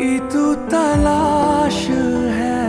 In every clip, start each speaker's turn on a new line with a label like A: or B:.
A: तू तलाश है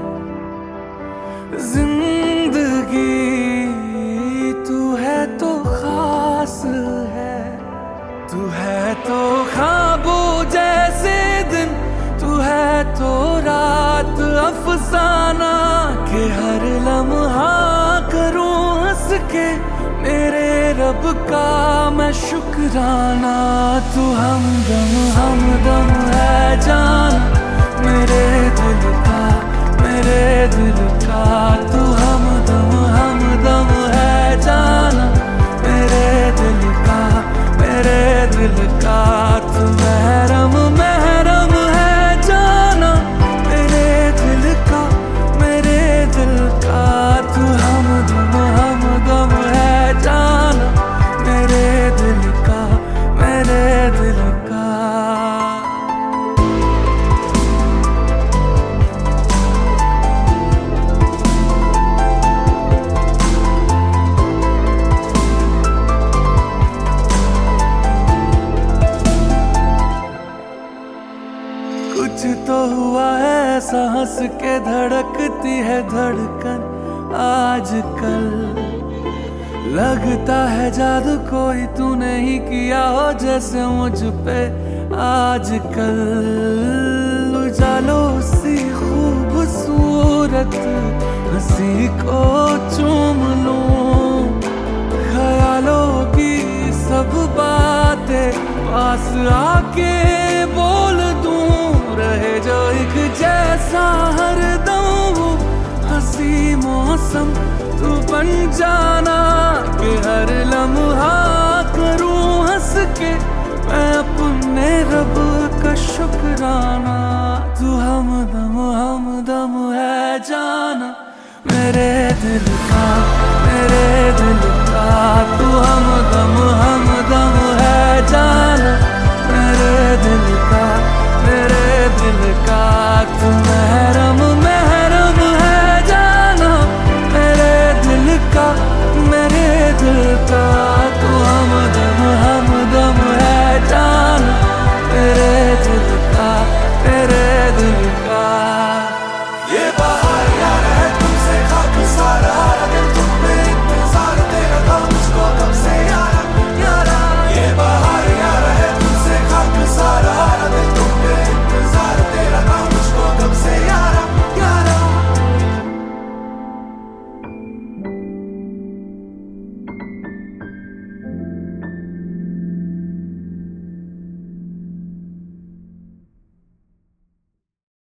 A: जिंदगी, तू है तो खास है, तू है तो ख्वाबों जैसे दिन, तू है तो रात अफसाना के हर लम्हा करूं हंस के मेरे रब का मैं शुक्राना। तू हमदम है जान मेरे दिल का, मेरे दिल का। तू हमदम है जाना मेरे दिल का, मेरे दिल का। तू महरम है जाना मेरे दिल का, मेरे दिल का। तू हमदम है जाना मेरे दिल का, मेरे दिल का। कुछ तो हुआ है, सांस के धड़कती है धड़कन आजकल। लगता है जादू कोई तूने ही किया हो जैसे मुझ पे आजकल। उजालों सी खूबसूरत हंसी को चूम लूं, ख्यालों की सब बातें पास आके बोल दूं। रहे जो एक जैसा हरदम हंसी मौसम तू बन जाना कि हर लम्हा करूं हंस के मैं अपने रब का शुक्राना। तू हमदम है जान